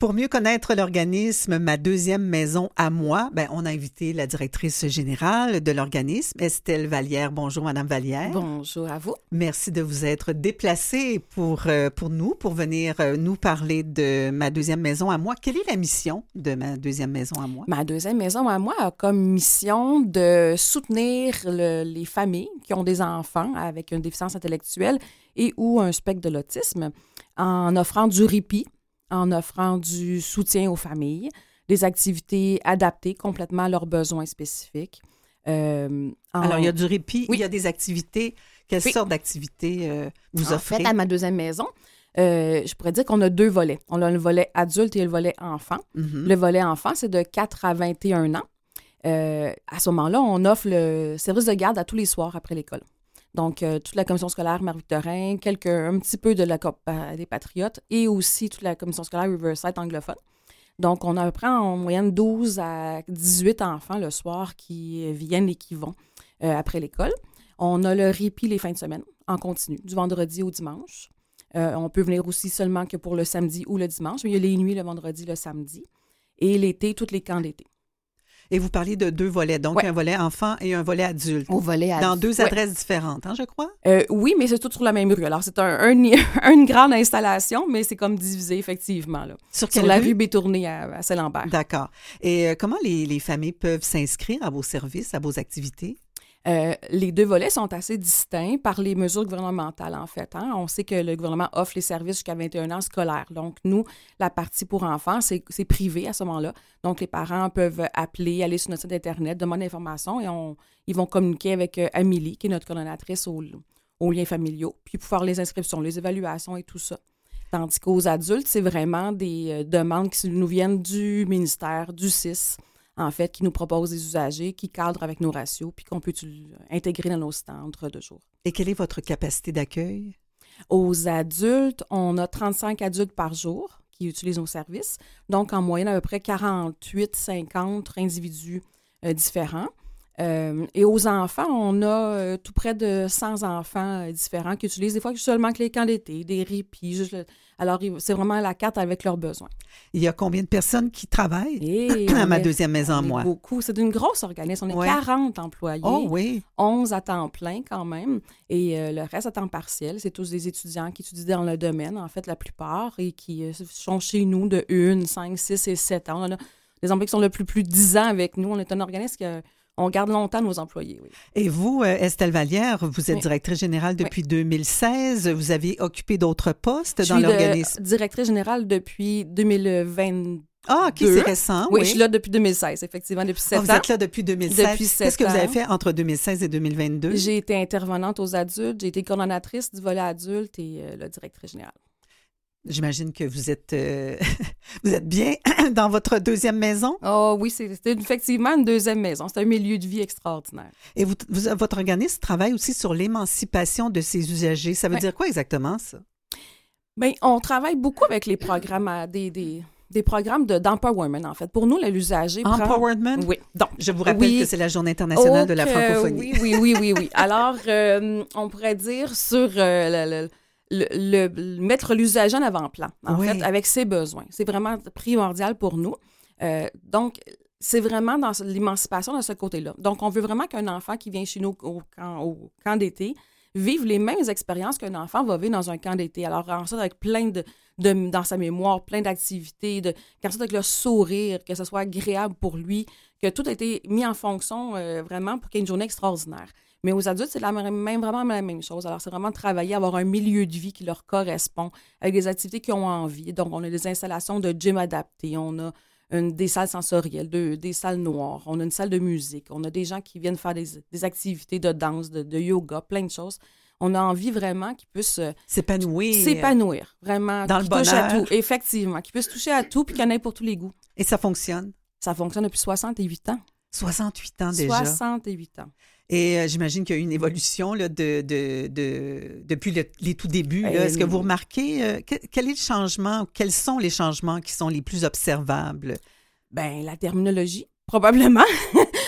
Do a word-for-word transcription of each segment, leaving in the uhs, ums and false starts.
Pour mieux connaître l'organisme Ma deuxième maison à moi, ben, on a invité la directrice générale de l'organisme, Estelle Vallière. Bonjour, Madame Vallière. Bonjour à vous. Merci de vous être déplacée pour, euh, pour nous, pour venir euh, nous parler de Ma deuxième maison à moi. Quelle est la mission de Ma deuxième maison à moi? Ma deuxième maison à moi a comme mission de soutenir le, les familles qui ont des enfants avec une déficience intellectuelle et ou un spectre de l'autisme en offrant du répit, en offrant du soutien aux familles, des activités adaptées complètement à leurs besoins spécifiques. Euh, en... Alors, il y a du répit, oui. Il y a des activités. Quelles oui. sortes d'activités euh, vous en offrez? En fait, à Ma deuxième maison, euh, je pourrais dire qu'on a deux volets. On a le volet adulte et le volet enfant. Mm-hmm. Le volet enfant, c'est de quatre à vingt et un ans. Euh, à ce moment-là, on offre le service de garde à tous les soirs après l'école. Donc, euh, toute la commission scolaire Marie-Victorin, quelques, un petit peu de la C O P euh, des Patriotes et aussi toute la commission scolaire Riverside anglophone. Donc, on apprend en moyenne douze à dix-huit enfants le soir qui viennent et qui vont euh, après l'école. On a le répit les fins de semaine en continu, du vendredi au dimanche. Euh, on peut venir aussi seulement que pour le samedi ou le dimanche, mais il y a les nuits le vendredi, le samedi. Et l'été, tous les camps d'été. Et vous parlez de deux volets, donc ouais. un volet enfant et un volet adulte. Au volet adulte. Dans deux adresses ouais. différentes, hein, je crois? Euh, oui, mais c'est tout sur la même rue. Alors, c'est un, un, une grande installation, mais c'est comme divisé, effectivement. Là. Sur, sur la rue, rue Bétournée à, à Saint-Lambert. D'accord. Et euh, comment les, les familles peuvent s'inscrire à vos services, à vos activités? Euh, les deux volets sont assez distincts par les mesures gouvernementales, en fait. Hein? On sait que le gouvernement offre les services jusqu'à vingt et un ans scolaires. Donc, nous, la partie pour enfants, c'est, c'est privé à ce moment-là. Donc, les parents peuvent appeler, aller sur notre site Internet, demander l'information et on, ils vont communiquer avec euh, Amélie, qui est notre coordonnatrice aux, aux liens familiaux, puis pour faire les inscriptions, les évaluations et tout ça. Tandis qu'aux adultes, c'est vraiment des euh, demandes qui nous viennent du ministère, du C I S, en fait, qui nous propose des usagers, qui cadrent avec nos ratios, puis qu'on peut intégrer dans nos centres de jour. Et quelle est votre capacité d'accueil? Aux adultes, on a trente-cinq adultes par jour qui utilisent nos services. Donc, en moyenne, à peu près quarante-huit à cinquante individus euh, différents. Euh, et aux enfants, on a euh, tout près de cent enfants euh, différents qui utilisent des fois seulement que les camps d'été, des répits. Juste le... Alors, c'est vraiment la carte avec leurs besoins. Il y a combien de personnes qui travaillent et à Ma est, deuxième maison à moi? Beaucoup. C'est une grosse organisme. On est ouais. quarante employés. Oh oui. onze à temps plein quand même. Et euh, le reste à temps partiel. C'est tous des étudiants qui étudient dans le domaine, en fait, la plupart, et qui euh, sont chez nous de un, cinq, six et sept ans. On a des employés qui sont là plus plus dix ans avec nous. On est un organisme qui a On garde longtemps nos employés, oui. Et vous, Estelle Vallière, vous êtes oui. directrice générale depuis oui. deux mille seize. Vous avez occupé d'autres postes je dans l'organisme? Je suis directrice générale depuis deux mille vingt-deux. Ah, OK, c'est récent, oui. Oui, je suis là depuis deux mille seize, effectivement, depuis sept ah, ans. Vous êtes là depuis deux mille seize. Depuis sept Qu'est-ce que vous avez ans. fait entre deux mille seize et deux mille vingt-deux? J'ai été intervenante aux adultes, j'ai été coordonnatrice du volet adulte et euh, la directrice générale. J'imagine que vous êtes, euh, vous êtes bien dans votre deuxième maison? Oh oui, c'est, c'est effectivement une deuxième maison. C'est un milieu de vie extraordinaire. Et vous, vous, votre organisme travaille aussi sur l'émancipation de ses usagers. Ça veut oui. dire quoi exactement, ça? Bien, on travaille beaucoup avec les programmes, à, des, des, des programmes de, d'empowerment, en fait. Pour nous, l'usager prend... Empowerment? Oui. Donc, je vous rappelle oui. que c'est la Journée internationale oh, de la francophonie. Oui, oui, oui, oui, oui. Alors, euh, on pourrait dire sur euh, le... le Le, le, le, mettre l'usager en avant-plan, en oui. fait, avec ses besoins. C'est vraiment primordial pour nous. Euh, donc, c'est vraiment dans l'émancipation de ce côté-là. Donc, on veut vraiment qu'un enfant qui vient chez nous au camp, au camp d'été vive les mêmes expériences qu'un enfant va vivre dans un camp d'été. Alors, ensuite, avec plein de, de dans sa mémoire, plein d'activités, de, ensuite avec le sourire, que ce soit agréable pour lui, que tout a été mis en fonction euh, vraiment pour qu'il y ait une journée extraordinaire. Mais aux adultes, c'est la même, vraiment la même chose. Alors, c'est vraiment travailler, avoir un milieu de vie qui leur correspond, avec des activités qu'ils ont envie. Donc, on a des installations de gym adaptées, on a une, des salles sensorielles, de, des salles noires, on a une salle de musique, on a des gens qui viennent faire des, des activités de danse, de, de yoga, plein de choses. On a envie vraiment qu'ils puissent s'épanouir. S'épanouir, vraiment. Dans le bonheur. Touche à tout, effectivement. Qu'ils puissent toucher à tout puis qu'il y en ait pour tous les goûts. Et ça fonctionne? Ça fonctionne depuis soixante-huit ans. soixante-huit ans déjà? soixante-huit ans. Et euh, j'imagine qu'il y a eu une évolution là, de, de, de, depuis le, les tout débuts. Là. Est-ce que vous remarquez, euh, que, quel est le changement, quels sont les changements qui sont les plus observables? Bien, la terminologie, probablement.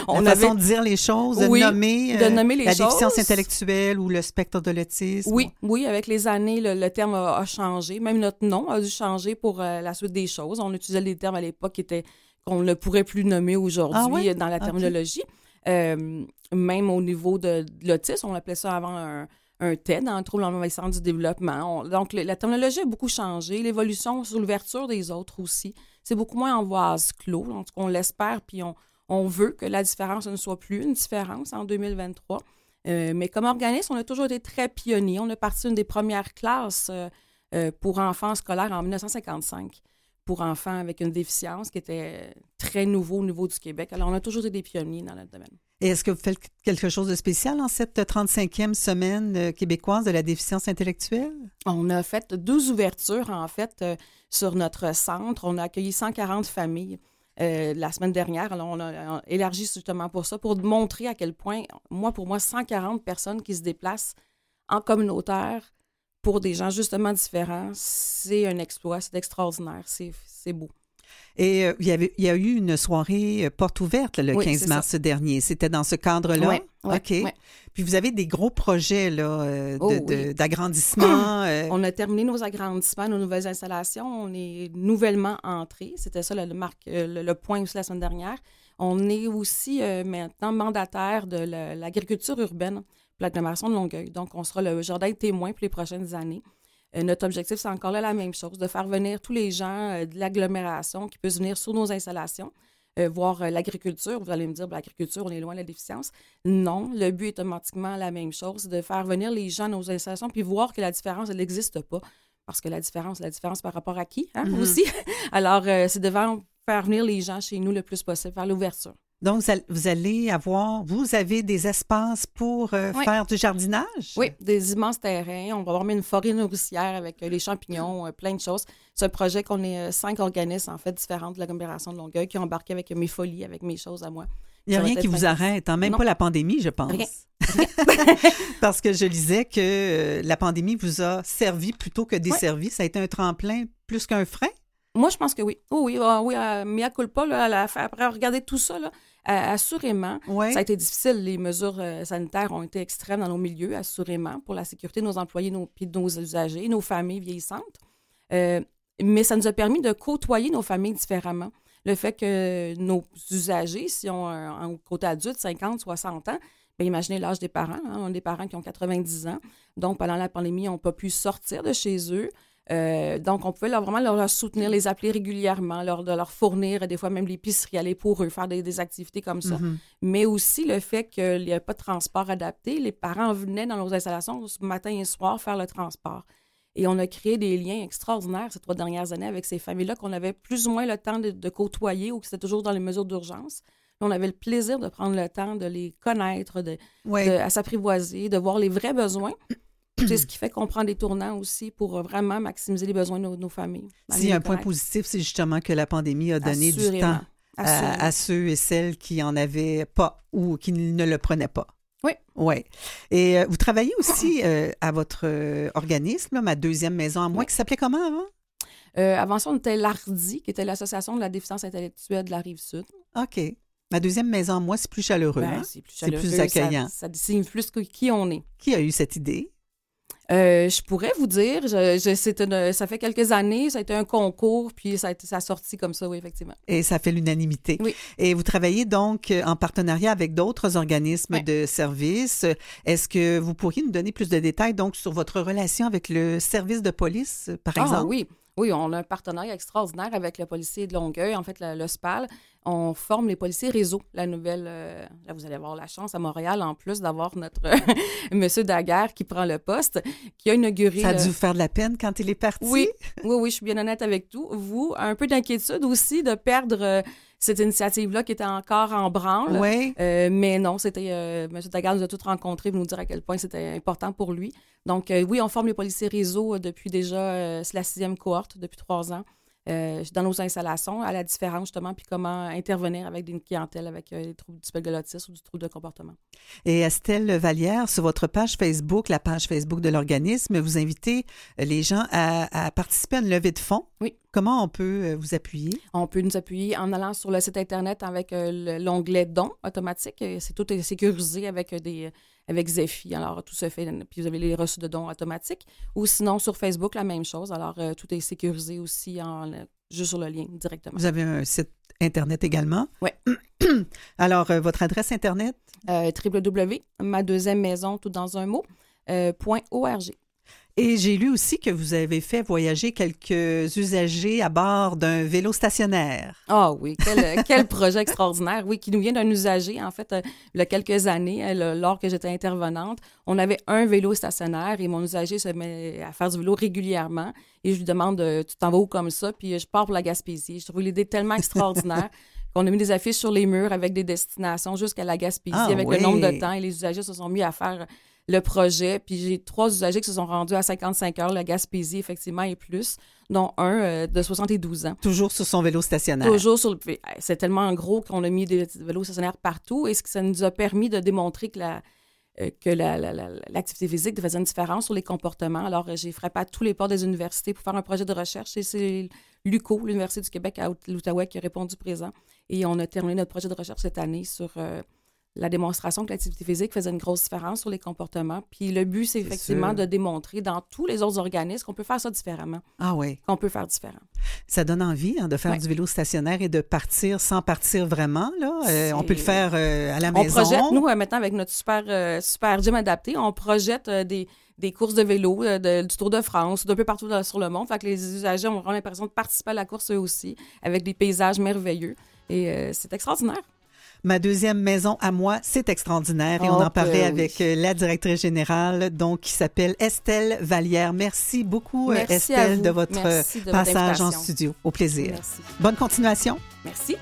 on La façon avait... de dire les choses, de oui, nommer, de nommer les la choses. déficience intellectuelle ou le spectre de l'autisme. Oui, oui, avec les années, le, le terme a, a changé. Même notre nom a dû changer pour euh, la suite des choses. On utilisait des termes à l'époque qui étaient qu'on ne pourrait plus nommer aujourd'hui ah ouais? dans la terminologie. Okay. Euh, même au niveau de, de l'autisme, on appelait ça avant un, un T E D, un trouble envahissant du développement. On, donc, le, la terminologie a beaucoup changé. L'évolution sur l'ouverture des autres aussi. C'est beaucoup moins en vase clos. En tout cas, on l'espère, puis on, on veut que la différence ne soit plus une différence en deux mille vingt-trois. Euh, mais comme organisme, on a toujours été très pionniers. On a parti une des premières classes euh, euh, pour enfants scolaires en dix-neuf cent cinquante-cinq. Pour enfants avec une déficience qui était très nouveau au niveau du Québec. Alors, on a toujours été des pionniers dans notre domaine. Et est-ce que vous faites quelque chose de spécial en cette trente-cinquième semaine québécoise de la déficience intellectuelle? On a fait douze ouvertures, en fait, euh, sur notre centre. On a accueilli cent quarante familles euh, la semaine dernière. Alors, on a, on a élargi justement pour ça, pour montrer à quel point, moi, pour moi, cent quarante personnes qui se déplacent en communautaire pour des gens justement différents, c'est un exploit, c'est extraordinaire, c'est, c'est beau. Et euh, il, y avait, il y a eu une soirée porte ouverte le oui, quinze mars ça. dernier. C'était dans ce cadre-là? Oui. Ouais, OK. ouais. Puis vous avez des gros projets là, euh, de, oh, oui. de, d'agrandissement. euh... On a terminé nos agrandissements, nos nouvelles installations. On est nouvellement entrés. C'était ça le, le, marque, le, le point aussi la semaine dernière. On est aussi euh, maintenant mandataire de la, l'agriculture urbaine pour l'agglomération de Longueuil. Donc, on sera le jardin témoin pour les prochaines années. Euh, notre objectif, c'est encore là la même chose, de faire venir tous les gens euh, de l'agglomération qui puissent venir sur nos installations, euh, voir euh, l'agriculture. Vous allez me dire, ben, l'agriculture, on est loin de la déficience. Non, le but est automatiquement la même chose, de faire venir les gens à nos installations puis voir que la différence, elle n'existe pas. Parce que la différence, la différence par rapport à qui, hein, mm-hmm. aussi? Alors, euh, c'est de faire venir les gens chez nous le plus possible, vers l'ouverture. Donc, vous allez avoir, vous avez des espaces pour euh, oui. faire du jardinage? Oui, des immenses terrains. On va avoir même une forêt nourricière avec euh, les champignons, euh, plein de choses. C'est un projet qu'on est euh, cinq organismes, en fait, différents de l'agglomération de Longueuil qui ont embarqué avec mes folies, avec mes choses à moi. Il n'y a rien qui vous arrête, hein? Même non. pas la pandémie, je pense. Rien. Parce que je lisais que euh, la pandémie vous a servi plutôt que desservi. Oui. Ça a été un tremplin plus qu'un frein? Moi, je pense que oui. Oh, oui, oh, oui, euh, mea culpa, là, la, après regarder tout ça, là, euh, assurément, ouais. ça a été difficile. Les mesures euh, sanitaires ont été extrêmes dans nos milieux, assurément, pour la sécurité de nos employés nos, puis de nos usagers, nos familles vieillissantes. Euh, mais ça nous a permis de côtoyer nos familles différemment. Le fait que nos usagers, si on a un côté adulte, cinquante, soixante ans, bien, imaginez l'âge des parents. Hein, on a des parents qui ont quatre-vingt-dix ans. Donc, pendant la pandémie, ils n'ont pas pu sortir de chez eux. Euh, donc, on pouvait leur, vraiment leur, leur soutenir, les appeler régulièrement, leur, de leur fournir des fois même l'épicerie, aller pour eux, faire des, des activités comme ça. Mm-hmm. Mais aussi le fait qu'il n'y a pas de transport adapté. Les parents venaient dans nos installations matin et soir faire le transport. Et on a créé des liens extraordinaires ces trois dernières années avec ces familles-là qu'on avait plus ou moins le temps de, de côtoyer ou que c'était toujours dans les mesures d'urgence. On avait le plaisir de prendre le temps de les connaître, de, ouais. de, à s'apprivoiser, de voir les vrais besoins. C'est ce qui fait qu'on prend des tournants aussi pour vraiment maximiser les besoins de nos, nos familles. S'il y a un point positif, c'est justement que la pandémie a donné Assurément. du temps à, à ceux et celles qui n'en avaient pas ou qui ne le prenaient pas. Oui. Oui. Et euh, vous travaillez aussi euh, à votre euh, organisme, là, ma deuxième maison à moi, oui. qui s'appelait comment avant? Euh, avant ça, on était l'A R D I, qui était l'Association de la déficience intellectuelle de la Rive-Sud. OK. Ma deuxième maison à moi, c'est plus chaleureux. Ben, hein? C'est plus chaleureux. C'est plus accueillant. Ça, ça désigne plus que qui on est. Qui a eu cette idée? Euh, je pourrais vous dire, je, je, c'est une, ça fait quelques années, ça a été un concours, puis ça a, été, ça a sorti comme ça, oui, effectivement. Et ça fait l'unanimité. Oui. Et vous travaillez donc en partenariat avec d'autres organismes oui. de services. Est-ce que vous pourriez nous donner plus de détails donc sur votre relation avec le service de police, par exemple? Ah oui, oui, on a un partenariat extraordinaire avec le policier de Longueuil, en fait, le, le S P A L. On forme les policiers réseau. La nouvelle, euh, là, vous allez avoir la chance à Montréal, en plus, d'avoir notre monsieur Daguerre qui prend le poste, qui a inauguré... Ça a dû vous faire de la peine quand il est parti? Oui, oui, oui, je suis bien honnête avec tout. Vous, un peu d'inquiétude aussi de perdre euh, cette initiative-là qui était encore en branle. Oui. Euh, mais non, c'était... Euh, monsieur Daguerre nous a tous rencontrés pour nous dire à quel point c'était important pour lui. Donc, euh, oui, on forme les policiers réseau depuis déjà... Euh, c'est la sixième cohorte, depuis trois ans. Euh, dans nos installations, à la différence justement, puis comment intervenir avec une clientèle avec euh, des troubles du spectre de l'autisme ou du trouble de comportement. Et Estelle Vallière, sur votre page Facebook, la page Facebook de l'organisme, vous invitez les gens à, à participer à une levée de fonds. Oui. Comment on peut vous appuyer? On peut nous appuyer en allant sur le site Internet avec l'onglet « Dons » automatique. C'est tout est sécurisé avec des avec Zephy. Alors, tout se fait, puis vous avez les reçus de dons automatiques. Ou sinon, sur Facebook, la même chose. Alors, tout est sécurisé aussi en, juste sur le lien directement. Vous avez un site Internet également? Oui. Alors, euh, votre adresse Internet? Euh, w w w point ma deuxième maison, tout dans un mot, euh, .org. Et j'ai lu aussi que vous avez fait voyager quelques usagers à bord d'un vélo stationnaire. Ah oui, quel, quel projet extraordinaire, oui, qui nous vient d'un usager. En fait, euh, il y a quelques années, euh, lors que j'étais intervenante, on avait un vélo stationnaire et mon usager se met à faire du vélo régulièrement. Et je lui demande, euh, tu t'en vas où comme ça? Puis je pars pour la Gaspésie. Je trouve l'idée tellement extraordinaire. On a mis des affiches sur les murs avec des destinations jusqu'à la Gaspésie, ah, avec oui. le nombre de temps. Et les usagers se sont mis à faire le projet. Puis j'ai trois usagers qui se sont rendus à cinquante-cinq heures, la Gaspésie, effectivement, et plus, dont un euh, de soixante-douze ans. Toujours sur son vélo stationnaire. Toujours sur le... C'est tellement gros qu'on a mis des vélos stationnaires partout. Et ce que ça nous a permis de démontrer que la... que la, la, la, l'activité physique faisait une différence sur les comportements. Alors, j'ai frappé à tous les ports des universités pour faire un projet de recherche. Et c'est l'U Q O, l'Université du Québec à l'Outaouais, qui a répondu présent. Et on a terminé notre projet de recherche cette année sur euh, la démonstration que l'activité physique faisait une grosse différence sur les comportements. Puis le but, c'est, c'est effectivement sûr. de démontrer dans tous les autres organismes qu'on peut faire ça différemment. Ah oui. Qu'on peut faire différent. Ça donne envie hein, de faire ouais. du vélo stationnaire et de partir sans partir vraiment. Là. Euh, on peut le faire euh, à la maison. On projette, nous, euh, maintenant, avec notre super, euh, super gym adapté, on projette euh, des, des courses de vélo, euh, de, du Tour de France, d'un peu partout dans, sur le monde. Fait que les usagers ont vraiment l'impression de participer à la course eux aussi, avec des paysages merveilleux. Et euh, c'est extraordinaire. Ma deuxième maison à moi, c'est extraordinaire. Et oh, on en parlait oui. avec la directrice générale, donc qui s'appelle Estelle Vallière. Merci beaucoup, Merci Estelle, de votre de passage votre en studio. Au plaisir. Merci. Bonne continuation. Merci.